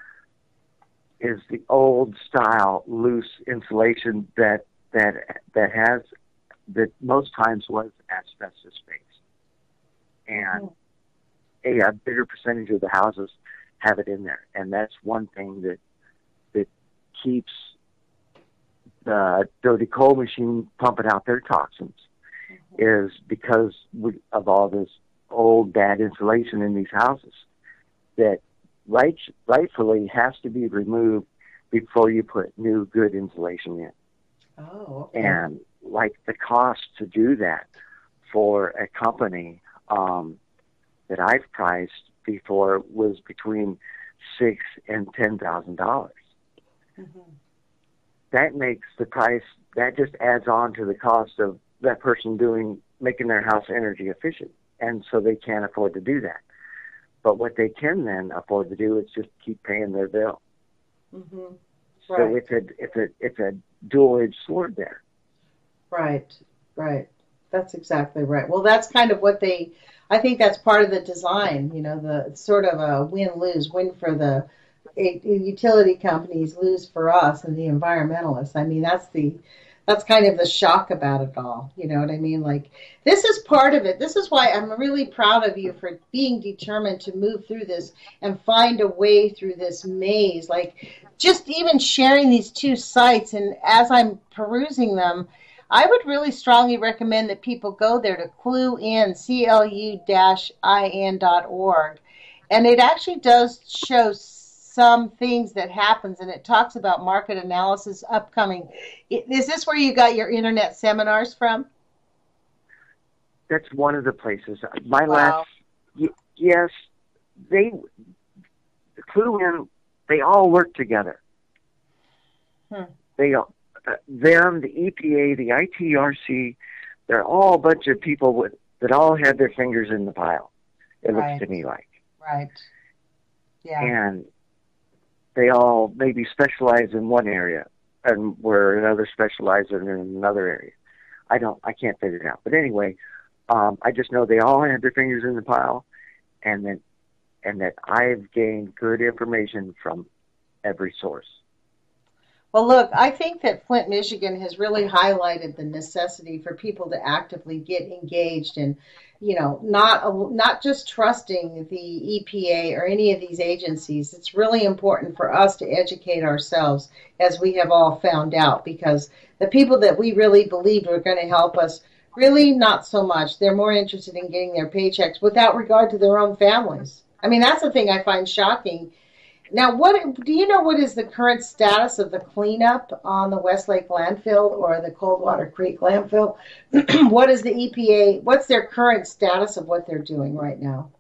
is the old style loose insulation that that that has that most times was asbestos based, and mm-hmm. a, a bigger percentage of the houses have it in there, and that's one thing that that keeps the dirty coal machine pumping out their toxins, mm-hmm. is because we, of all this old bad insulation in these houses that right rightfully has to be removed before you put new good insulation in. Oh, okay. And like the cost to do that for a company um, that I've priced before was between six and ten thousand dollars. Mm-hmm. That makes the price. That just adds on to the cost of that person doing making their house energy efficient. and so they can't afford to do that. But what they can then afford to do is just keep paying their bill. Mm-hmm. Right. So it's a it's a it's a dual-edged sword there. Right, right. That's exactly right. Well, that's kind of what they, I think that's part of the design, you know, the sort of a win-lose, win for the a, utility companies, lose for us and the environmentalists. I mean, that's the, that's kind of the shock about it all. You know what I mean? Like, this is part of it. This is why I'm really proud of you for being determined to move through this and find a way through this maze. Like, just even sharing these two sites, and as I'm perusing them, I would really strongly recommend that people go there to cluein, C L U I N dot org. And it actually does show some things that happens, and it talks about market analysis upcoming. Is this where you got your internet seminars from? That's one of the places. My Wow. last, y- yes, they, cluein, they all work together. Hmm. They all, uh, them, the E P A, the I T R C, they're all a bunch of people with, that all had their fingers in the pile, it Right. looks to me like. Right. Yeah. And they all maybe specialize in one area, and where another specializes in another area. I don't, I can't figure it out. But anyway, um, I just know they all had their fingers in the pile, and that, and that I've gained good information from every source. Well, look, I think that Flint, Michigan has really highlighted the necessity for people to actively get engaged and, you know, not not just trusting the E P A or any of these agencies. It's really important for us to educate ourselves, as we have all found out, because the people that we really believed were going to help us, really not so much. They're more interested in getting their paychecks without regard to their own families. I mean, that's the thing I find shocking. Now, what do you know what is the current status of the cleanup on the Westlake landfill or the Coldwater Creek landfill? What is the E P A, what's their current status of what they're doing right now?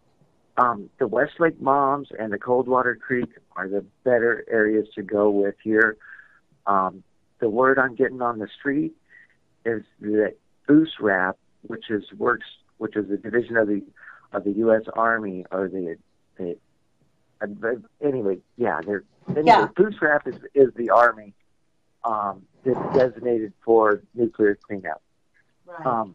Um, the Westlake Moms and the Coldwater Creek are the better areas to go with here. Um, the word I'm getting on the street is that BOOSRAP, which is works, which is a division of the of the U S Army, or the, the Uh, anyway, yeah, they're anyway, Yeah. BOOSRAP is is the Army um, that's designated for nuclear cleanup. Right. Um,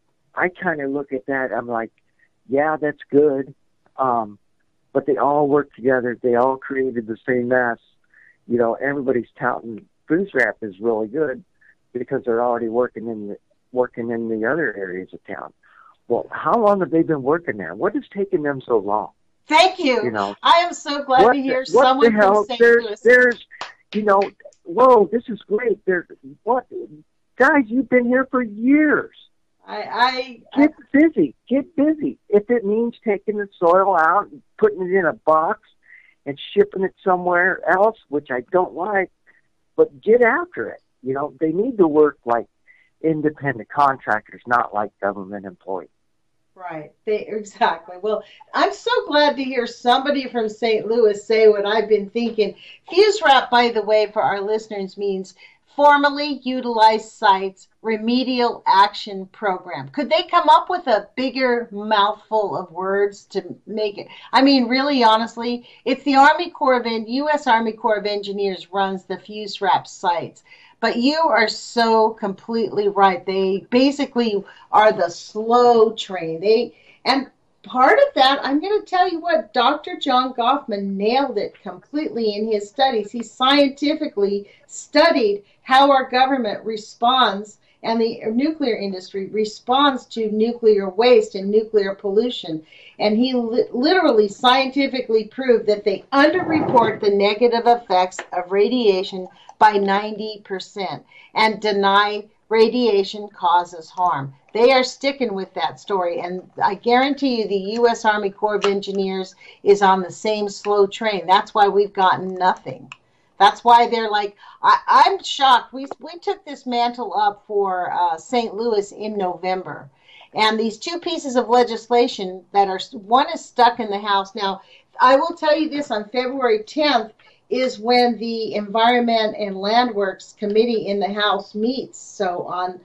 I kind of look at that. I'm like, yeah, that's good, um, but they all work together. They all created the same mess. You know, everybody's touting BOOSRAP is really good because they're already working in the working in the other areas of town. Well, how long have they been working there? What has taken them so long? Thank you. You know, I am so glad what to hear the, what someone the hell? from Saint There's, Louis. there's, you know, whoa, this is great. There's what, guys, you've been here for years. I, I, Get busy. Get busy. If it means taking the soil out and putting it in a box and shipping it somewhere else, which I don't like, but get after it. You know, they need to work like independent contractors, not like government employees. Right. They, exactly. Well, I'm so glad to hear somebody from Saint Louis say what I've been thinking. FUSRAP, by the way, for our listeners, means Formally Utilized Sites Remedial Action Program. Could they come up with a bigger mouthful of words to make it? I mean, really, honestly, it's the Army Corps of U S Army Corps of Engineers runs the FUSRAP sites. But you are so completely right. They basically are the slow train. They and part of that, I'm going to tell you what, Doctor John Goffman nailed it completely in his studies. He scientifically studied how our government responds and the nuclear industry responds to nuclear waste and nuclear pollution. And he li- literally scientifically proved that they underreport the negative effects of radiation by ninety percent and deny radiation causes harm. They are sticking with that story, and I guarantee you the U S Army Corps of Engineers is on the same slow train. That's why we've gotten nothing. That's why they're like, I, I'm shocked. We we took this mantle up for uh, Saint Louis in November, and these two pieces of legislation that are, one is stuck in the House. Now, I will tell you this, on February tenth, is when the Environment and Land Works Committee in the House meets. So on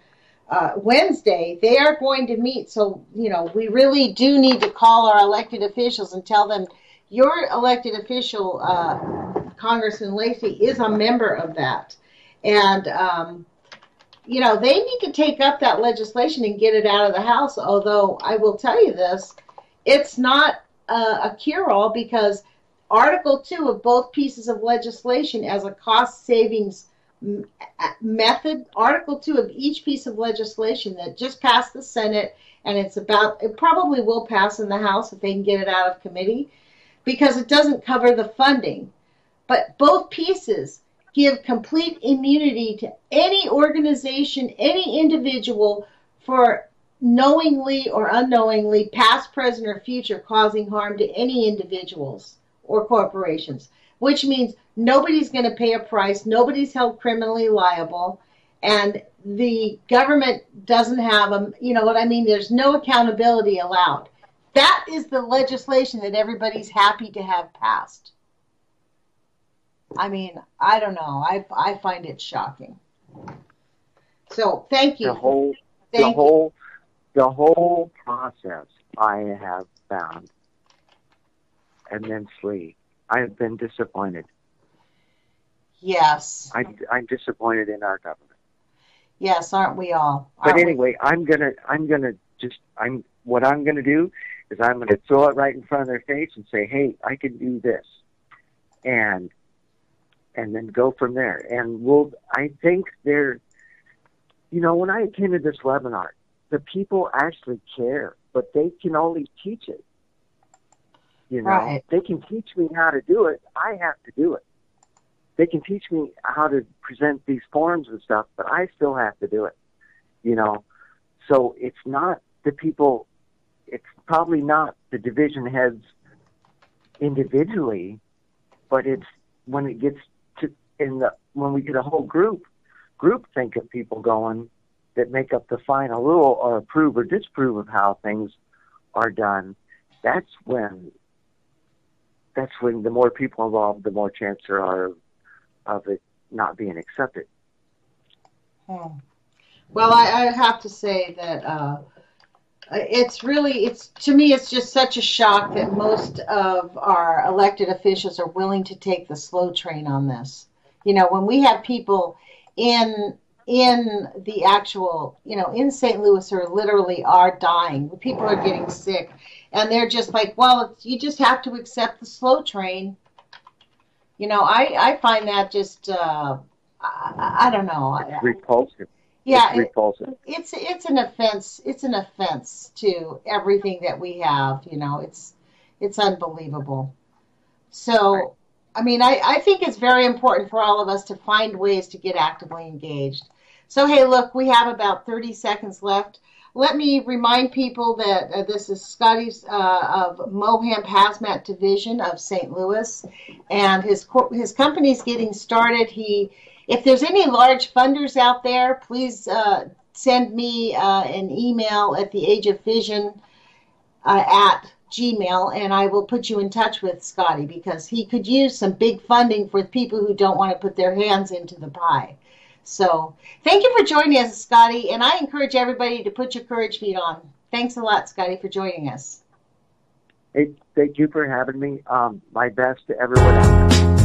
uh, Wednesday, they are going to meet. So, you know, we really do need to call our elected officials and tell them your elected official, uh, Congressman Lacey, is a member of that. And, um, you know, they need to take up that legislation and get it out of the House. Although I will tell you this, it's not a, a cure-all, because Article two of both pieces of legislation as a cost savings method, Article two of each piece of legislation that just passed the Senate, and it's about, it probably will pass in the House if they can get it out of committee, because it doesn't cover the funding. But both pieces give complete immunity to any organization, any individual, for knowingly or unknowingly, past, present, or future, causing harm to any individuals or corporations, which means nobody's going to pay a price, nobody's held criminally liable, and the government doesn't have a, you know what I mean, there's no accountability allowed. That is the legislation that everybody's happy to have passed. I mean, I don't know. I, I find it shocking. So thank you. The whole, thank the whole, you. the whole process I have found immensely. I have been disappointed. Yes. I, I'm disappointed in our government. Yes, aren't we all? But Aren't anyway, we? I'm gonna, I'm gonna just, I'm, what I'm gonna do is I'm gonna throw it right in front of their face and say, hey, I can do this, and, and then go from there. And we'll, I think they're, you know, when I attended this webinar, the people actually care, but they can only teach it. You know, right. They can teach me how to do it. I have to do it. They can teach me how to present these forms and stuff, but I still have to do it. You know, so it's not the people, it's probably not the division heads individually, but it's when it gets to, in the, when we get a whole group, group think of people going that make up the final rule or approve or disapprove of how things are done. That's when, that's when the more people involved, the more chance there are of it not being accepted. Hmm. Well, I, I have to say that uh, it's really, it's to me, it's just such a shock that most of our elected officials are willing to take the slow train on this. You know, when we have people in in the actual, you know, in Saint Louis who literally are dying, people are getting sick, and they're just like, well, it's, you just have to accept the slow train. You know, I, I find that just, uh, I, I don't know. It's repulsive. Yeah, it's repulsive. It, it's it's an offense. It's an offense to everything that we have. You know, it's it's unbelievable. So, right. I mean, I, I think it's very important for all of us to find ways to get actively engaged. So, hey, look, we have about thirty seconds left. Let me remind people that uh, this is Scotty's uh, of Mohemp Hazmat Division of Saint Louis, and his his company's getting started. He, if there's any large funders out there, please uh, send me uh, an email at the Age of Vision uh, at Gmail, and I will put you in touch with Scotty, because he could use some big funding for people who don't want to put their hands into the pie. So thank you for joining us, Scotty, and I encourage everybody to put your courage feet on. Thanks a lot, Scotty, for joining us. Hey, thank you for having me. Um, my best to everyone out there.